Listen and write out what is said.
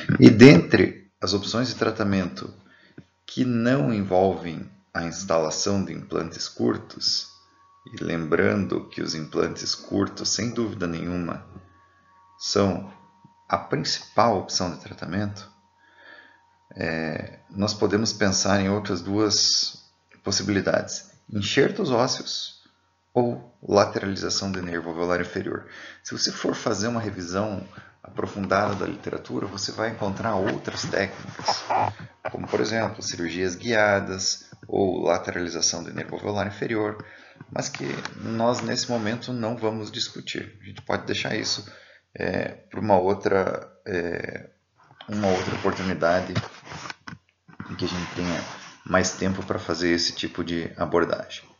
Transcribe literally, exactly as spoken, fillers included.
E dentre as opções de tratamento que não envolvem a instalação de implantes curtos, e lembrando que os implantes curtos, sem dúvida nenhuma, são a principal opção de tratamento, é, nós podemos pensar em outras duas possibilidades: enxertos ósseos ou lateralização do nervo alveolar inferior. Se você for fazer uma revisão aprofundada da literatura, você vai encontrar outras técnicas, como por exemplo, cirurgias guiadas ou lateralização do nervo alveolar inferior, mas que nós nesse momento não vamos discutir. A gente pode deixar isso é, para uma outra, é, uma outra oportunidade em que a gente tenha mais tempo para fazer esse tipo de abordagem.